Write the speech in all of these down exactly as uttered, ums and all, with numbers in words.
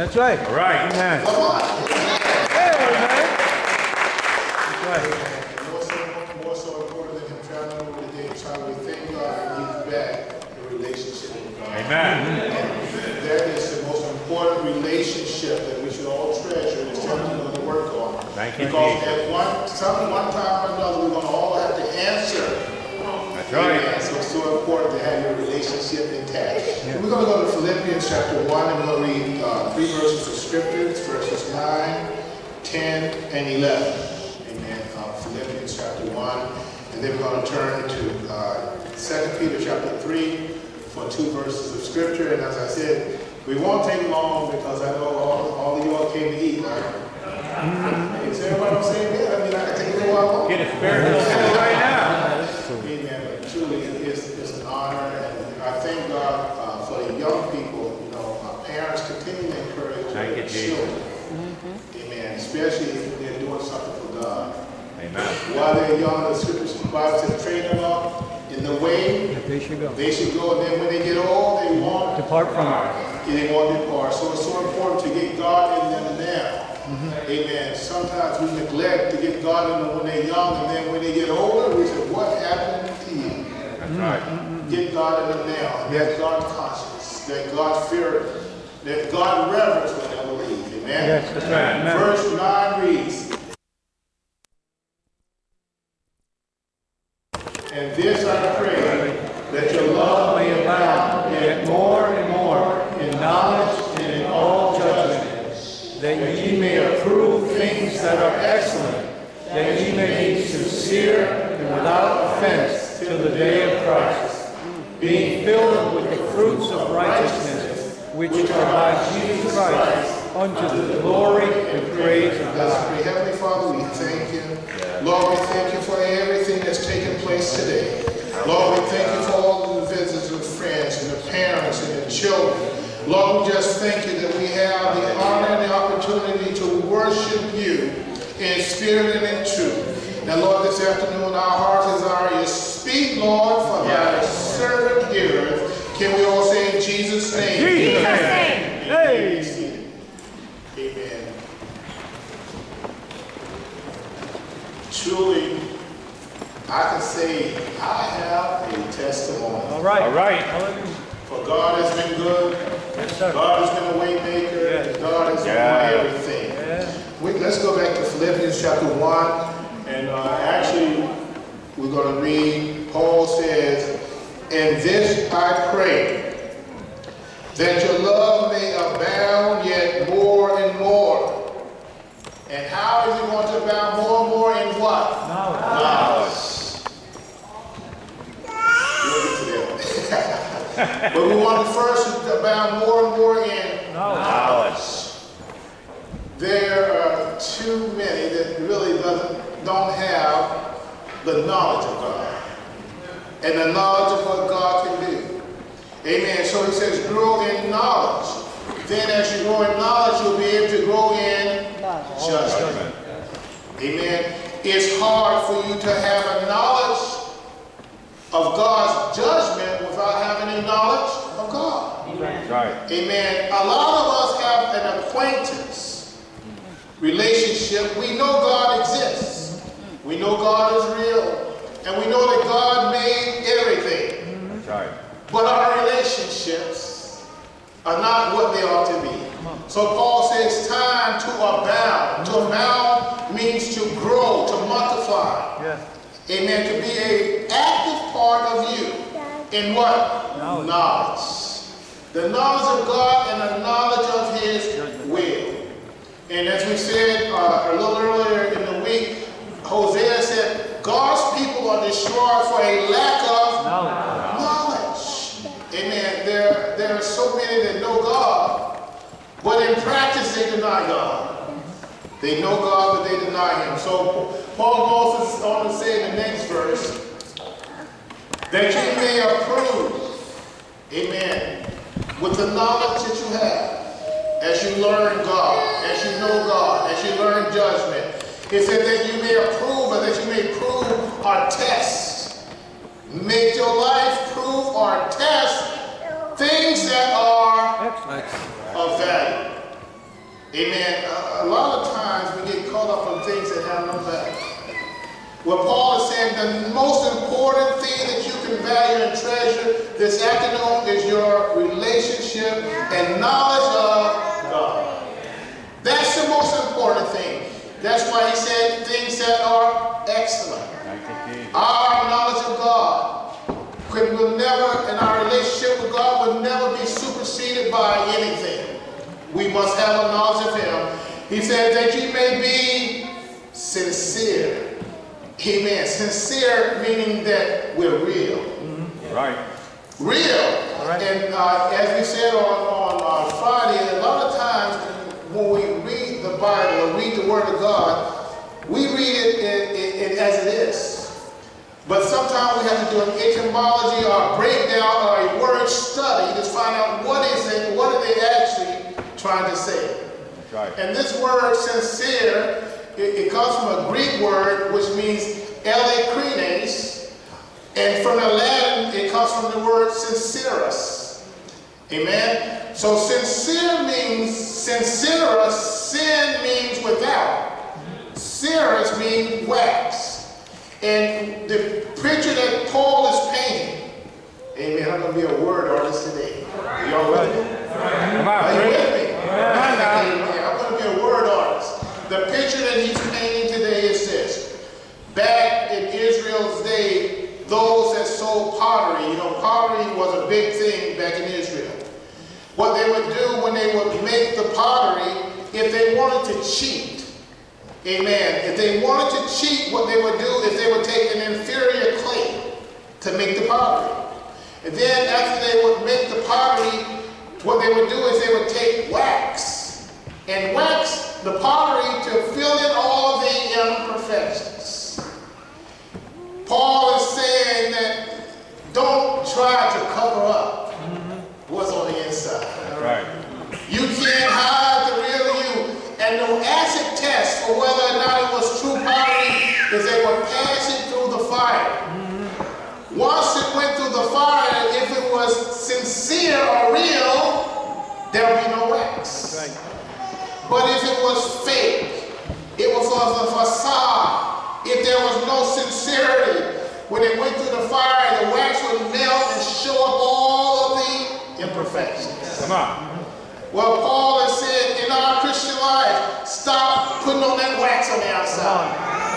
That's right. All right. Amen. Come on. Hey, man. That's right. More so, more so important than him traveling over the day, trying to thank God that he's back in a relationship with God. Amen. And that is the most important relationship that we should all treasure and something we're going to work on. Thank you, Because Jesus. at one, some, one time or another, we're going to all have to answer. That's right. Amen. So it's so important to have your relationship intact. Yeah. We're going to go to Philippians chapter one, and we're going to read uh, three verses of scripture, verses nine, ten, and eleven. Amen. Uh, Philippians chapter one. And then we're going to turn to uh, Second Peter chapter three for two verses of scripture. And as I said, we won't take long because I know all, all of you all came to eat, right? Mm-hmm. Is everybody on the same bed? I mean, I can take a little while longer. Get a spiritual meal right now. Amen. But truly, it's, it's an honor. And I thank God uh, for the young people. You know, uh, parents continue to encourage Thank their you, children. Jesus. Amen. Especially if they're doing something for God. Amen. While they're young, the scriptures, the Bible says, train them up in the way They should go. they should go. And then when they get old, they won't Depart from it. They won't depart. So it's so important to get God in them now. Mm-hmm. Amen. Sometimes we neglect to get God in them when they're young, and then when they get older, we say, what happened to you? That's right. Mm-hmm. Get God in them now. Let God conscious. Let God fear. Let God reverence when they believe. Amen. Yes, that's right. Amen. Verse nine reads, and this I pray, that your love may abound yet more and more in knowledge and in all judgment, that ye may approve things that are excellent, that ye may be sincere and without offense till the day of Christ, being filled with the fruits of righteousness, which are by Jesus Christ, unto the glory and praise of God. Heavenly Father, we thank you. Lord, we thank you for everything that's taken place today. Lord, we thank you for all of the visitors and friends and the parents and the children. Lord, we just thank you that we have the honor and the opportunity to worship you in spirit and in truth. Now, Lord, this afternoon, our heart's desire is speak, Lord, for thy servant heareth. Can we all say in Jesus' name? Jesus' name. Hey. Amen. Truly, I can say I have a testimony. All right. All right. For God has been good. Yes, sir. God has been a way maker. Yes. And God has Yeah. been everything. Yeah. We, let's go back to Philippians chapter one. And uh, actually, we're going to read, Paul says, and this I pray, that your love may abound yet more and more. And how is it going to abound more and more in what? Knowledge. Knowledge. We'll get to that. But we want to first abound more and more in knowledge. There are too many that really doesn't, don't have the knowledge of God. And the knowledge of what God can do. Amen. So he says, grow in knowledge. Then as you grow in knowledge, you'll be able to grow in judgment. Amen. It's hard for you to have a knowledge of God's judgment without having any knowledge of God. Amen. Right. Amen. A lot of us have an acquaintance relationship. We know God exists. We know God is real. And we know that God made everything. That's right. But our relationships are not what they ought to be. So Paul says it's time to abound. To abound means to grow, to multiply. Yeah. Amen. To be an active part of you. In what? Knowledge. Knowledge. The knowledge of God and the knowledge of his will. And as we said uh, a little earlier in the week, Hosea said, God's people are destroyed for a lack of knowledge. knowledge. Amen. There, there are so many that know God, but in practice they deny God. They know God, but they deny him. So Paul goes on to say in the next verse, that you may approve, amen, with the knowledge that you have, as you learn God, as you know God, as you learn judgment. It said that you may approve, or that you may prove or test. Make your life prove or test things that are of value. Amen. A, a lot of times we get caught up on things that have no value. What Paul is saying, the most important thing that you can value and treasure this afternoon is your relationship and knowledge of God. That's the most important thing. That's why he said things that are excellent. Our knowledge of God could, will never, and our relationship with God will never be superseded by anything. We must have a knowledge of him. He said that you may be sincere. Amen. Sincere meaning that we're real. Mm-hmm. Right. Real. Right. And uh, as we said on, on uh, Friday, a lot of times when we read the Bible or read the Word of God, we read it in, in, in, as it is. But sometimes we have to do an etymology or a breakdown or a word study to find out what is it, what are they actually trying to say. That's right. And this word sincere, it, it comes from a Greek word which means elekrines, and from the Latin it comes from the word sincerus. Amen? So sincere means sincerus, sin means without. Cirrus means wax. And the picture that Paul is painting, amen, I'm going to be a word artist today. Y'all with me? Come on, Are you with me? Amen. Amen. I'm going to be a word artist. The picture that he's painting today is this. Back in Israel's day, those that sold pottery, you know, pottery was a big thing back in Israel. What they would do when they would make the pottery, if they wanted to cheat, amen. If they wanted to cheat, what they would do is they would take an inferior clay to make the pottery. And then after they would make the pottery, what they would do is they would take wax and wax the pottery to fill in all of the imperfections. Paul is saying that don't try to cover up what's on the inside. That's right. You can't hide the real you. And the acid test for whether or not it was true pottery is they would pass it through the fire. Mm-hmm. Once it went through the fire, if it was sincere or real, there would be no wax. Right. But if it was fake, it was a facade. If there was no sincerity, when it went through the fire, the wax would melt and show up all of the imperfections. Come on. Well, Paul has said in our Christian life, stop putting on that wax on the outside.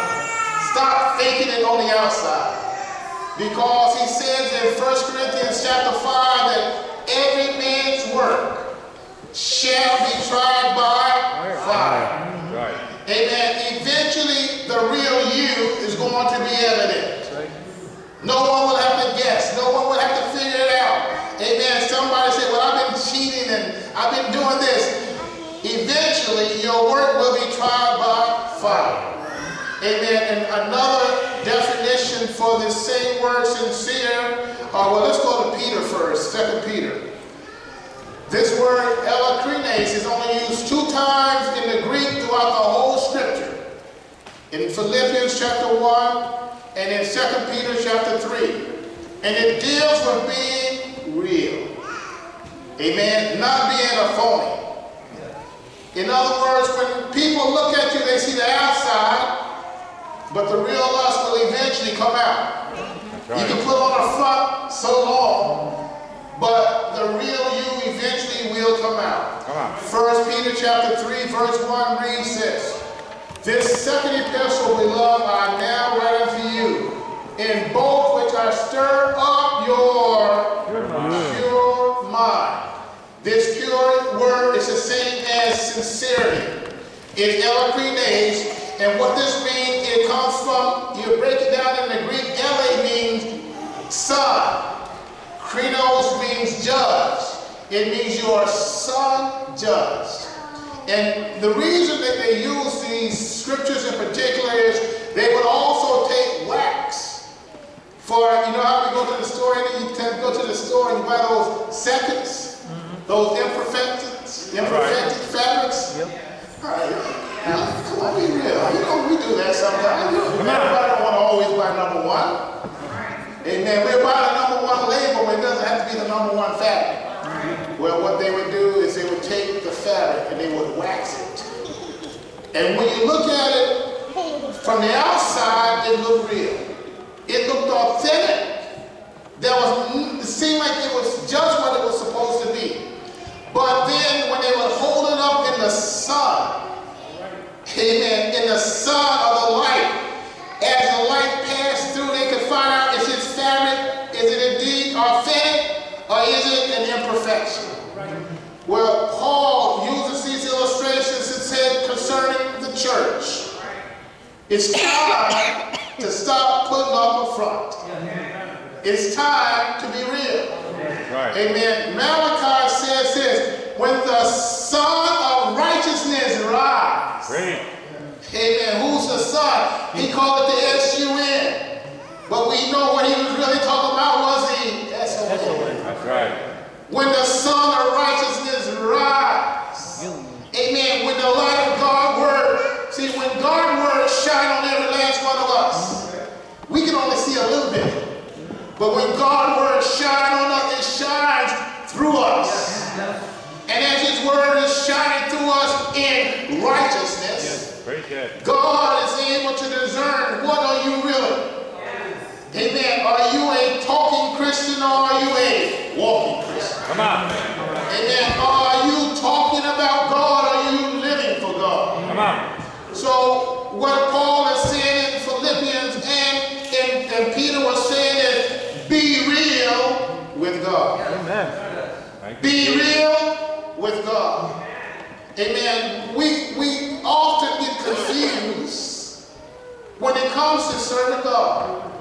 Stop faking it on the outside. Because he says in First Corinthians chapter five that every man's work shall be tried by fire. Right. Amen. Eventually, the real you is going to be evident. No one will have to guess. No one will have to figure it out. Amen. Somebody said, well, I've been cheating and I've been doing this. Eventually, your work will be tried by fire. Amen. And another definition for this same word, sincere, uh, well, let's go to Peter first, Second Peter. This word, elekrines, is only used two times in the Greek throughout the whole scripture. In Philippians chapter one and in Second Peter chapter three. And it deals with being real. Amen. Not being a phony. In other words, when people look at you, they see the outside, but the real us will eventually come out. Right. You can put on a front so long, but the real you eventually will come out. Come on. First Peter chapter three, verse one reads this. This second epistle, beloved, I now write unto you, in both which I stir up your pure mind. This pure word is the same as sincerity. It's elekrines, and what this means, it comes from, you break it down in the Greek, ele means son. Krinos means judge. It means you are son judged. And the reason that they use these scriptures in particular is they would also take wax. For, you know how we go to the store and you tend to go to the store and you buy those seconds, mm-hmm. those imperfected, imperfected right. fabrics? Yep. All right, now, come on, be real. You know, we do that sometimes. Everybody don't want to always buy number one. Amen. We'll buy the number one label, but it doesn't have to be the number one fabric. Mm-hmm. Well, what they would do is they would take the fabric and they would wax it. And when you look at it from the outside, it looked real. It looked authentic. There was, it seemed like it was just what it was supposed to be. But then when they would hold it up in the sun, amen, in the sun of the light, as the light passed through, they could find out, is it fabric, is it indeed authentic, or is it an imperfection? Well, Paul uses these illustrations and said concerning the church, it's time to stop putting up a front. It's time to be real. Right. Amen. Malachi says this, when the Son of Righteousness rise. Great. Amen. Who's the Son? He called it the S U N. But we know what he was really talking about was the S O N. That's right. When the Son of Righteousness rise. Amen. When the light of God's word. See, when God's word shine on every last one of us, we can only see a little bit. But when God's word shines on us, it shines through us. And as his word is shining through us in righteousness, yes. God is able to discern, what are you really? Amen. Are you a talking Christian or are you a walking Christian? Come on. Amen. Are you talking about God or are you living for God? Come on. So what Paul is saying in Philippians and, and, and Peter was saying is, be real with God. Amen. Be real with God. Amen. We, we often get confused when it comes to serving God.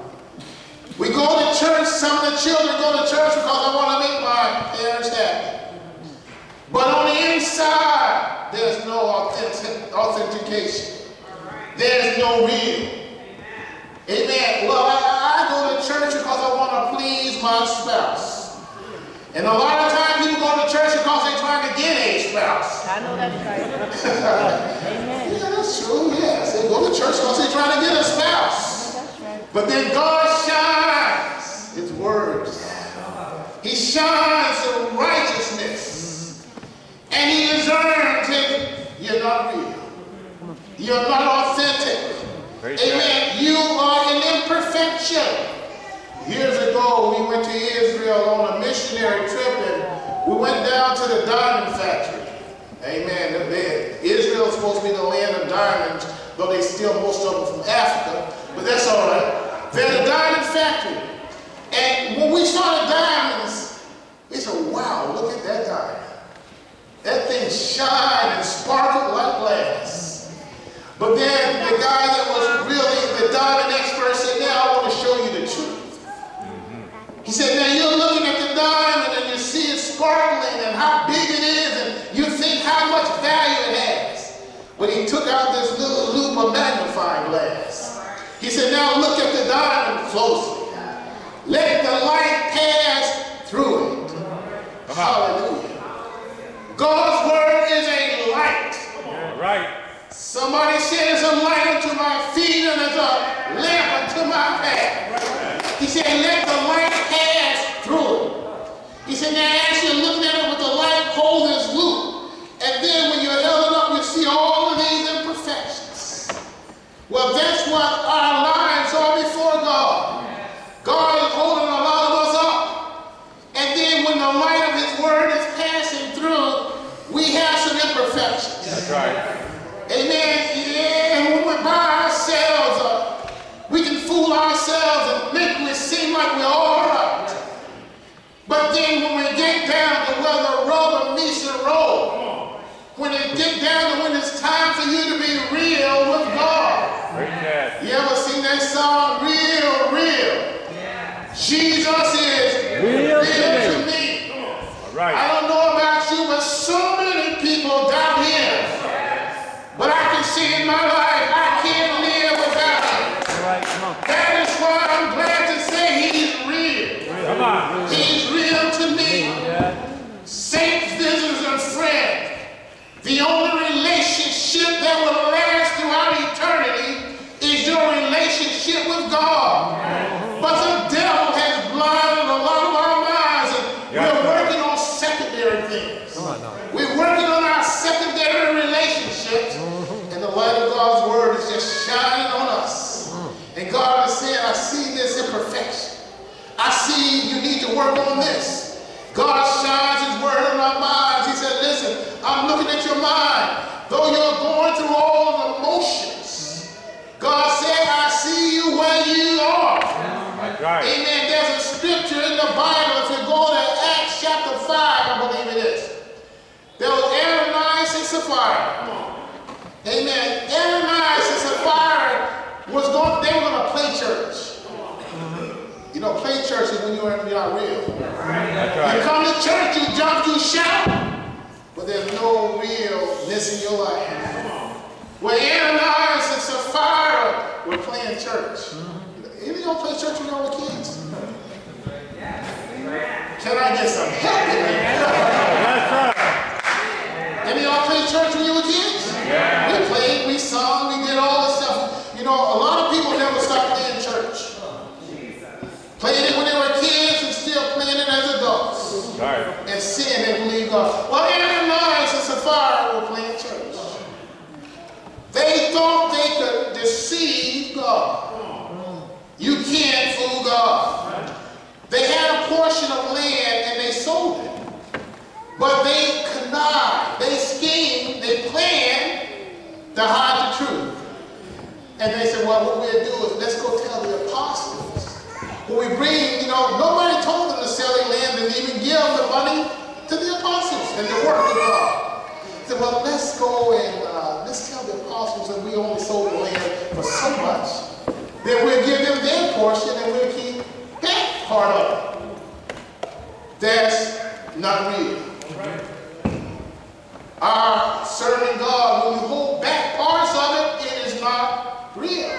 We go to church, some of the children go to church because I want to make my parents happy. But on the inside, there's no authentic, authentication. There's no real. Amen. Well, I, I go to church because I want to please my spouse. And a lot of times people go to church because they're trying to get a spouse. I know that's right. Amen. Yeah, that's true, yes. They go to church because they're trying to get a spouse. That's right. But then God shines his words. He shines in righteousness. And he discerns it. You're not real. You're not authentic. Great Amen. You are an imperfection. Years ago, we went to Israel on a missionary trip, and we went down to the diamond factory. Amen. Israel is supposed to be the land of diamonds, though they steal most of them from Africa, but that's all right. They're the diamond factory. And when we saw the diamonds, we said, wow, look at that diamond. That thing shined and sparkled like glass. But then the guy that was really the diamond expert said, now I want to show you the truth. He said, now you're looking at the diamond and you see it sparkling and how big it is and you think how much value it has. But he took out this little loop of magnifying glass. He said, now look at the diamond closely. Let the light pass through it. Hallelujah. God's word is a light. Yeah, right. Somebody said it's a light unto my feet and it's a lamp unto my path. He said, let the light pass through it. He said, now as you're looking at it with the light, hold this loop. And then when you're held up, you see all of these imperfections. Well, that's what our lives are before God. God is holding a lot of us up. And then when the light of his word is passing through, we have some imperfections. That's right. Amen. Yeah, and when we're by ourselves, uh, we can fool ourselves and make it seem like we're all right. But then when we get down to where the rubber meets the road, when it get down to when it's time for you to be real with God. Great dad. You ever seen that song, Real, Real? Yeah. Jesus is Real real to to me. All right. I don't know about you, but so many people doubt him. But I can see in my life, I can't live without him. All right, come on. That is why I'm glad to say he's real. Come on. He's real to me. Yeah. Saints, visitors, and friends, the only relationship that will last throughout eternity is your relationship with God. But the devil has blinded a lot of our minds, and we're working on secondary things. We're working on our secondary relationships, and the light of God's word is just shining on us. And God is saying, I see this imperfection. I see you need to work on this. God shines his word in our minds. He said, listen, I'm looking at your mind. Though you're going through all of the motions, God said, I see you where you are. That's right. Amen. There's a scripture in the Bible. If you go to Acts chapter five, I believe it is. There was Ananias and Sapphira. Amen. Ananias and Sapphira was going, they were going to play church. You know, play church is when you're not real. That's right. You come to church, you jump, you shout, but there's no realness in your life. Where Ananias and Sapphira were playing church. Any of y'all play church when y'all were kids? Can I get some help in there? That's right. Any of y'all play church when you were kids? Yeah. We played, we sung, we did all this stuff. You know, a lot of people never stopped playing church. Played it when they were kids and still playing it as adults. Right. And sin and believe God. Well, Ananias and Sapphira were playing church. They thought they could deceive God. You can't fool God. They had a portion of land and they sold it. But they connived, they schemed, they planned to hide the truth. And they said, well, what we'll do is let's go tell the apostles. When we bring, you know, nobody told them to sell their land and even give the money to the apostles and the work of God. They said, well, let's go and uh, let's tell the apostles that we only sold the land for so much. Then we'll give them their portion and we'll keep that part of it. That's not real. Our serving God, when we hold back parts of it, it is not real.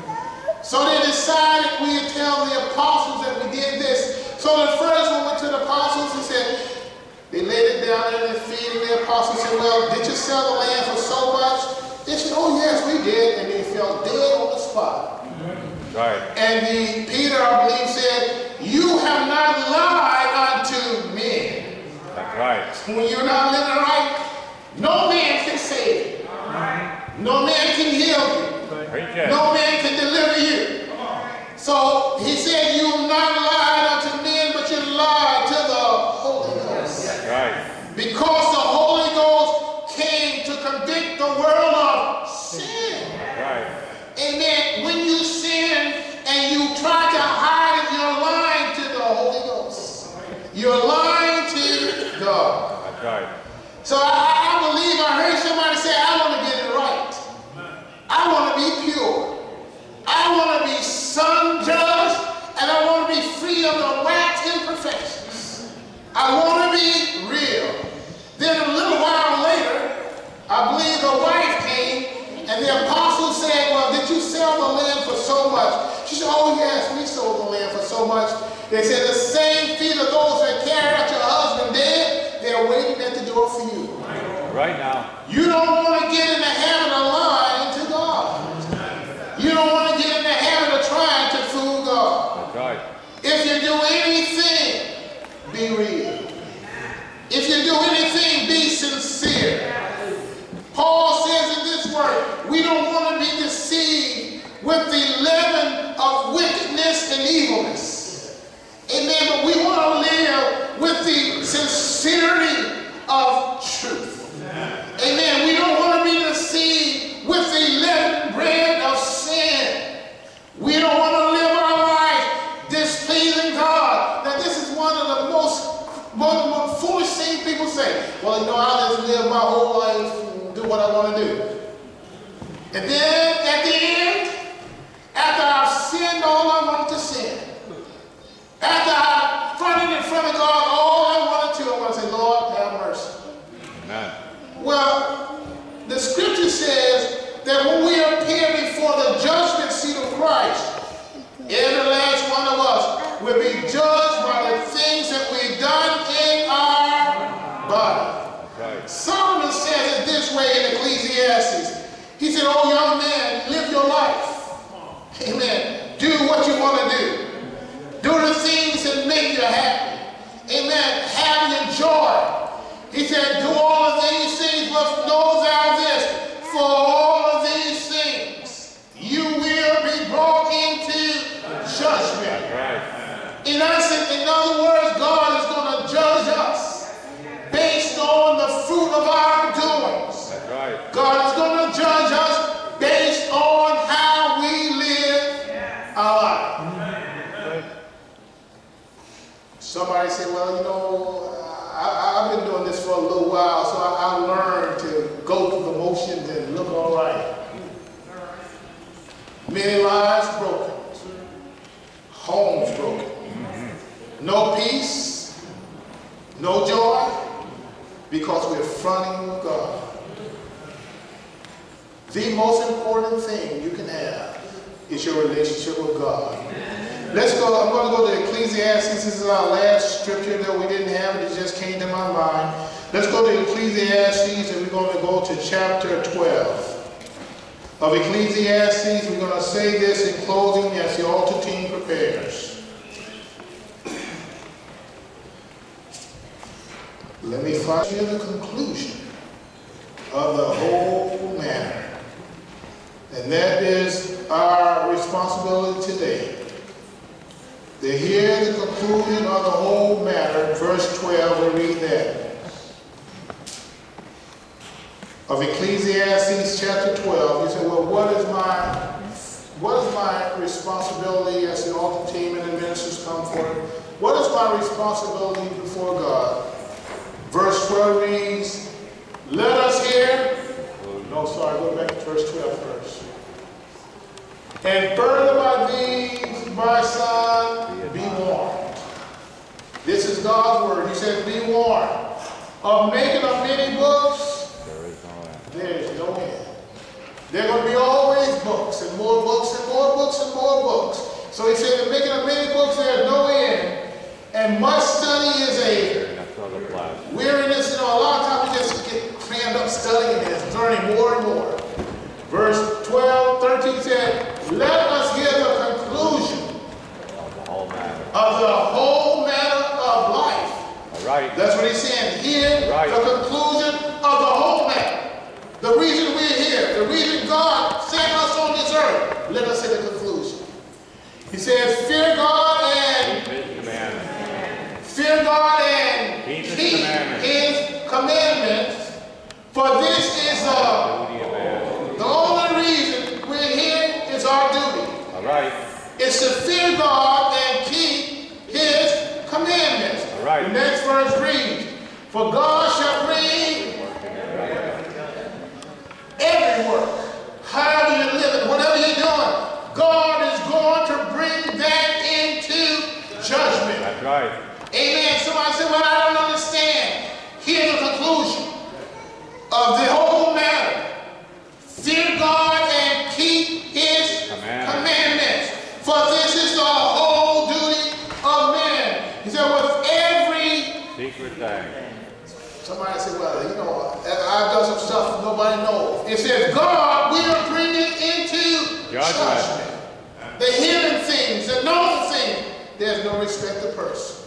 So they decided we would tell the apostles that we did this. So the first one went to the apostles and said, they laid it down at their feet, and the apostles said, well, did you sell the land for so much? They said, oh yes, we did. And they fell dead on the spot. Right. And the Peter, I believe, said, you have not lied unto men. That's right. When you're not living right, no man can save you. No man can heal you. Preach it. No man can deliver you. So he said, you have not lied unto men, but you lied to the Holy Ghost. Right. Because the Holy Ghost came to convict the world of sin. Right. Amen. When you sin and you try to hide it, you're lying to the Holy Ghost. You're lying to God. That's right. So I, I believe I heard somebody say, I want to get it right. I want to be pure. I want to be sun judged, and I want to be free of the wax imperfections. I want to be real. Then a little while later, I believe the wife came, and the apostle said, well, did you sell the land for so much? She said, oh yes, we sold the land for so much. They said, the same feet of those that carried out your husband dead, they're waiting at the door for you. Right now. You don't want to get in the habit of lying to God. You don't want to get in the habit of trying to fool God. That's right. If you do anything, be real. If you do anything, be sincere. Paul says in this word, we don't want to be deceived with the leaven of wickedness and evilness. Amen. But we want to live with the sincerity of truth. Amen. We don't want to be deceived with the leavened bread of sin. We don't want to live our life displeasing God. Now, this is one of the most, one of the most foolish things people say. Well, you know, I just live my whole life and do what I want to do. And then at the end, after I've sinned all I wanted to sin, after I've fronted in front of God all I wanted to, I want to say, Lord, have mercy. Amen. Well, the scripture says that when we appear before the judgment seat of Christ, every last one of us will be judged by the things that we've done in our body. Right. Solomon says it this way in Ecclesiastes. He said, oh young man, live your life. Amen. Do what you want to do. Do the things that make you happy. Amen. Have your joy. He said, do all of these things, but know thou this, for all of these well, you know, I, I've been doing this for a little while, so I, I learned to go through the motions and look all right. Many lives broken, homes broken, no peace, no joy, because we're fronting with God. The most important thing you can have is your relationship with God. Let's go, I'm going to go to Ecclesiastes. This is our last scripture that we didn't have. It just came to my mind. Let's go to Ecclesiastes, and we're going to go to chapter twelve of Ecclesiastes. We're going to say this in closing as the altar team prepares. Let me find you the conclusion of the whole matter. And that is our responsibility today. To hear the conclusion of the whole matter, verse twelve, we read that. Of Ecclesiastes chapter twelve, you say, well, what is my what is my responsibility as the altar team and the ministers come forward? What is my responsibility before God? Verse twelve reads, let us hear. No, sorry, go back to verse twelve first. And further by these, my son, be warned. This is God's word. He said, be warned. Of making of many books, there is no end. There are going to be always books and more books and more books and more books. So he said, in making of many books, there is no end. And much study is a weariness. You know, a lot of times we just get crammed up studying this, learning more and more. Verse twelve, thirteen said, let us hear the conclusion Of the whole matter. of the whole matter of life. All right. That's what he's saying. Hear Right. the conclusion of the whole matter. The reason we're here, the reason God sent us on this earth, let us hear the conclusion. He says, fear God and Keep His commandments. fear God and Keep His keep commandments. His commandments. For this is the Duty of man. The only reason we're here is our duty. All right. It's to fear God and keep His commandments. All right. The next verse reads, for God shall bring every work, however you're living, whatever you're doing, God is going to bring that into judgment. That's right. Amen. Somebody said, well, I don't understand. Here's the conclusion of the whole matter. Fear God and keep His Commandments. commandments. For this is the whole duty of man. He said, with every... Secret thing. Somebody said, well, you know, I've done some stuff nobody knows. It says, God will bring it into Judgment. judgment. The hidden things, the known things. There's no respect of person.